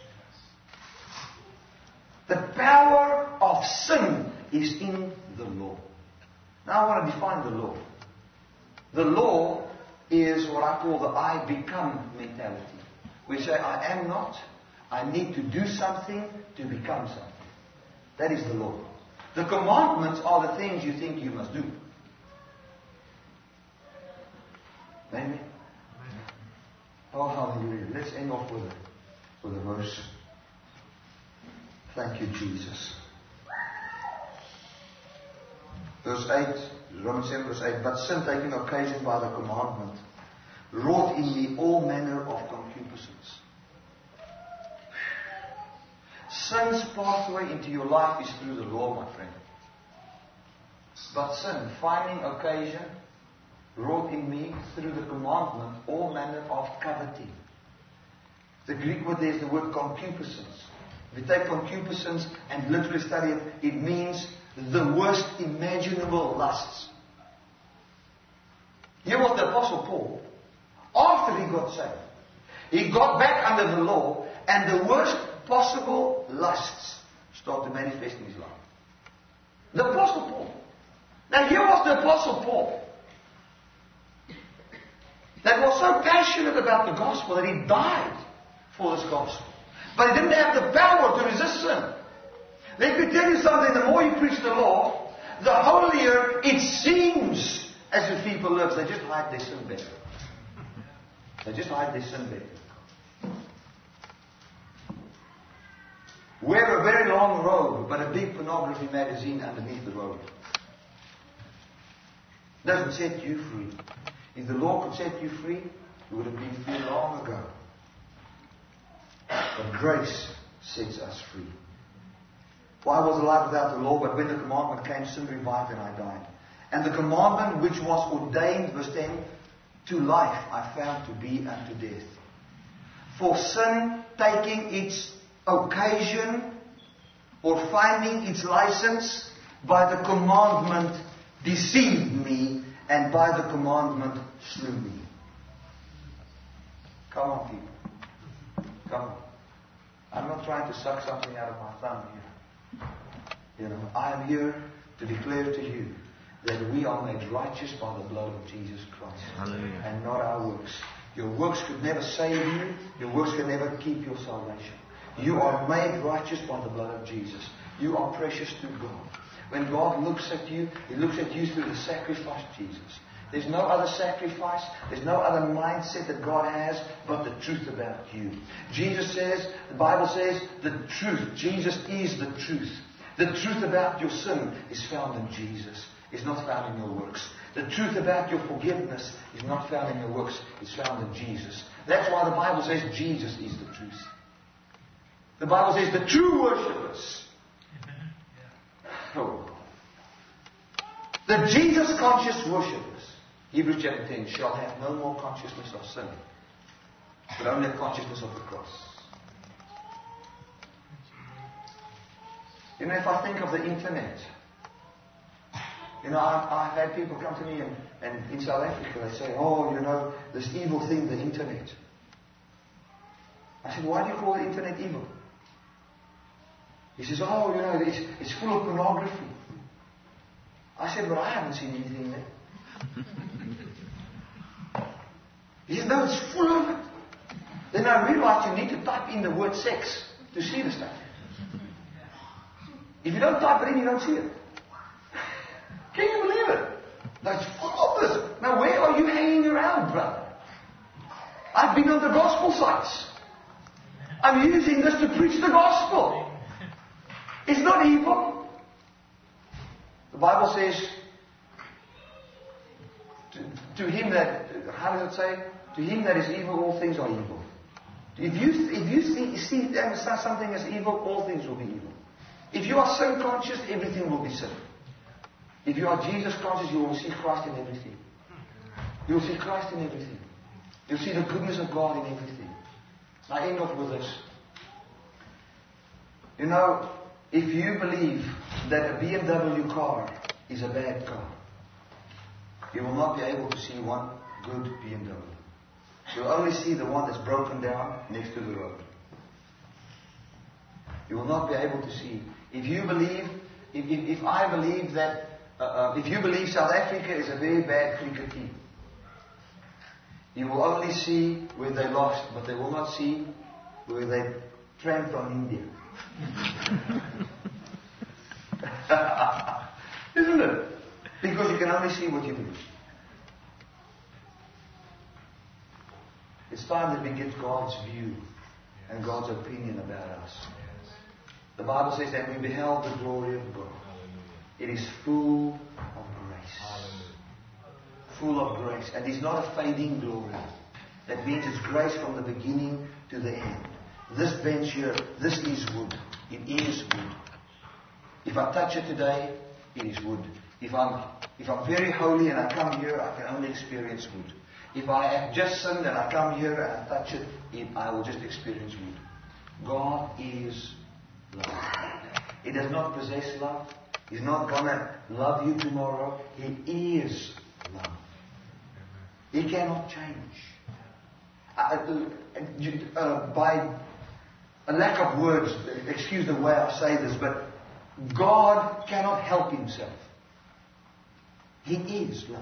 The power of sin is in the law. Now I want to define the law. The law is what I call the I become mentality. We say, I am not. I need to do something to become something. That is the law. The commandments are the things you think you must do. Amen? Oh, hallelujah. Let's end off with a verse. Thank you, Jesus. Verse 8, Romans 7, verse 8. But sin, taking occasion by the commandment, wrought in me all manner of concupiscence. Sin's pathway into your life is through the law, my friend. But sin, finding occasion, wrought in me through the commandment all manner of coveting. The Greek word there is the word concupiscence. If you take concupiscence and literally study it, it means the worst imaginable lusts. Here was the Apostle Paul. After he got saved, he got back under the law, and the worst possible lusts started to manifest in his life. The Apostle Paul. Now here was the Apostle Paul that was so passionate about the gospel that he died for this gospel. But he didn't have the power to resist sin. Let me tell you something, the more you preach the law, the holier it seems as if people live. They just hide their sin better. They just hide their sin better. Wear a very long robe, but a big pornography magazine underneath the robe. Doesn't set you free. If the law could set you free, you would have been free long ago. But grace sets us free. For I was alive without the law, but when the commandment came, sin revived and I died. And the commandment which was ordained, verse 10, to life I found to be unto death. For sin, taking its occasion or finding its license by the commandment, deceived me, and by the commandment slew me. Come on, people. Come on. I'm not trying to suck something out of my thumb here. I am here to declare to you that we are made righteous by the blood of Jesus Christ. Hallelujah. And not our works. Your works could never save you. Your works could never keep your salvation. You are made righteous by the blood of Jesus. You are precious to God. When God looks at you, He looks at you through the sacrifice of Jesus. There's no other sacrifice. There's no other mindset that God has but the truth about you. Jesus says, the Bible says, the truth. Jesus is the truth. The truth about your sin is found in Jesus. It's not found in your works. The truth about your forgiveness is not found in your works. It's found in Jesus. That's why the Bible says Jesus is the truth. The Bible says the true worshippers. Oh. The Jesus conscious worshippers, Hebrews chapter 10, shall have no more consciousness of sin, but only a consciousness of the cross. If I think of the internet, I've had people come to me and in South Africa, they say, oh, this evil thing, the internet. I said, why do you call the internet evil? He says, it's full of pornography. I said, but I haven't seen anything there. He said, no, it's full of it. Then I realized you need to type in the word sex to see the stuff. If you don't type it in, you don't see it. Can rights. I'm using this to preach the gospel. It's not evil. The Bible says, to him that, how does it say? To him that is evil, all things are evil. If you see something as evil, all things will be evil. If you are sin conscious, everything will be sin. If you are Jesus conscious, you will see Christ in everything. You will see Christ in everything. You'll see the goodness of God in everything. I end off with this. You know, if you believe that a BMW car is a bad car, you will not be able to see one good BMW. You'll only see the one that's broken down next to the road. You will not be able to see. If you believe, if I believe that, if you believe South Africa is a very bad cricket team, you will only see where they lost, but they will not see where they tramped on India. Isn't it? Because you can only see what you believe. It's time that we get God's view and God's opinion about us. The Bible says that we beheld the glory of God. It is full of grace. Full of grace. And it's not a fading glory. That means it's grace from the beginning to the end. This bench here, this is wood. It is wood. If I touch it today, it is wood. If I'm very holy and I come here, I can only experience wood. If I have just sinned and I come here and I touch it, I will just experience wood. God is love. He does not possess love. He's not going to love you tomorrow. He is love. He cannot change. By a lack of words, excuse the way I say this, but God cannot help himself. He is love.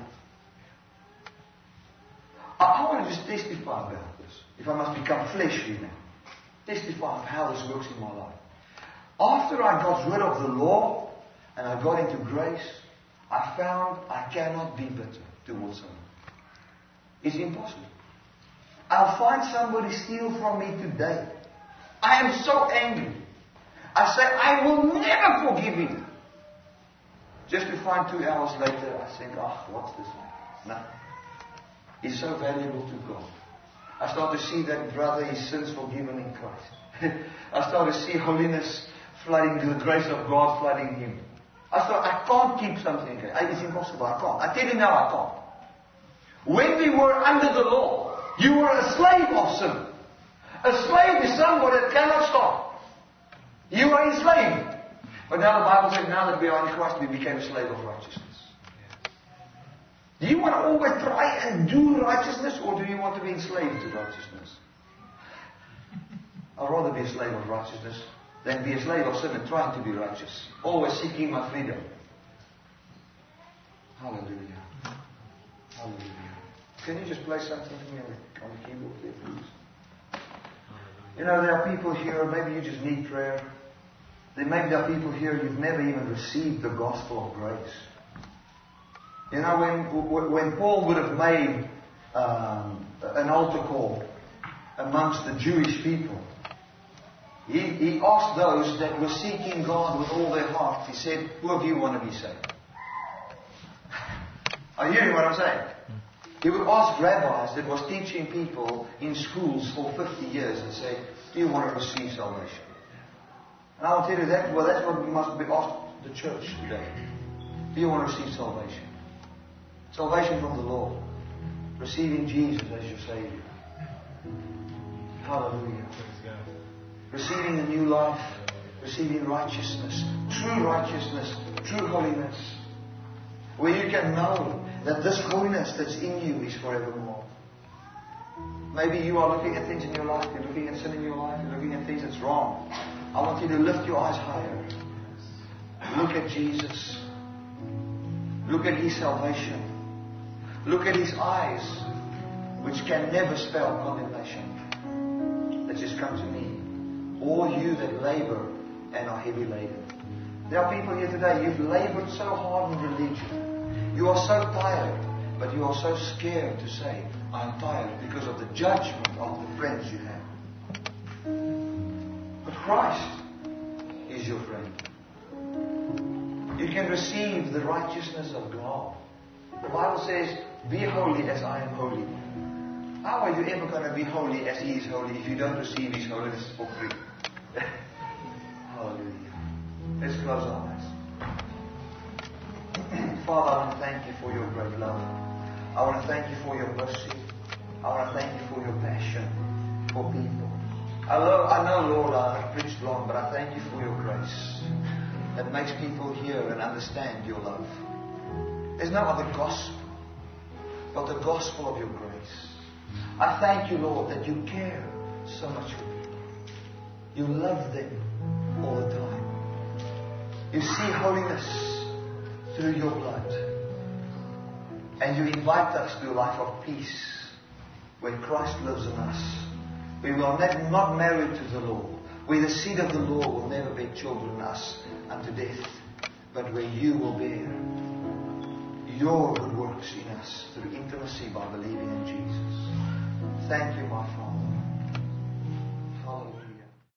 I want to just testify about this. If I must become fleshly now. Testify of how this works in my life. After I got rid of the law and I got into grace, I found I cannot be bitter towards someone. It's impossible. I'll find somebody steal from me today. I am so angry. I say, I will never forgive him. Just to find 2 hours later, I think, what's this? Nothing. He's so valuable to God. I start to see that brother, his sins forgiven in Christ. I start to see holiness flooding, the grace of God flooding him. I can't keep something. It's impossible. I can't. I tell you now, I can't. When we were under the law, you were a slave of sin. A slave is somebody that cannot stop. You are enslaved. But now the Bible says, now that we are in Christ, we became a slave of righteousness. Do you want to always try and do righteousness, or do you want to be enslaved to righteousness? I'd rather be a slave of righteousness than be a slave of sin and trying to be righteous. Always seeking my freedom. Hallelujah. Hallelujah. Can you just play something for me on the keyboard there, please? You know, there are people here, maybe you just need prayer. Maybe there are people here, you've never even received the gospel of grace. You know, when Paul would have made an altar call amongst the Jewish people, he asked those that were seeking God with all their heart, he said, who of you want to be saved? Are you hearing what I'm saying? He would ask rabbis that was teaching people in schools for 50 years and say, do you want to receive salvation? And I will tell you that, well, that's what must be asked the church today. Do you want to receive salvation? Salvation from the Lord. Receiving Jesus as your Savior. Hallelujah. Receiving a new life. Receiving righteousness. True holiness. Where you can know that this holiness that's in you is forevermore. Maybe you are looking at things in your life. You're looking at sin in your life. You're looking at things that's wrong. I want you to lift your eyes higher. Look at Jesus. Look at His salvation. Look at His eyes, which can never spell condemnation. That just come to me. All you that labor and are heavy laden. There are people here today, you've labored so hard in religion. You are so tired, but you are so scared to say, I'm tired because of the judgment of the friends you have. Christ is your friend. You can receive the righteousness of God. The Bible says, be holy as I am holy. How are you ever going to be holy as He is holy if you don't receive His holiness for free? Hallelujah. Let's close our eyes. Father, I want to thank You for Your great love. I want to thank You for Your mercy. I want to thank You for Your passion for people. I know, Lord, I have preached long, but I thank You for Your grace that makes people hear and understand Your love. There's no other gospel but the gospel of Your grace. I thank You, Lord, that You care so much for people. You love them all the time. You see holiness through Your blood. And You invite us to a life of peace where Christ lives in us. We will not marry to the law. Where the seed of the law will never bear children in us unto death. But where You will bear Your good works in us through intimacy by believing in Jesus. Thank You, my Father.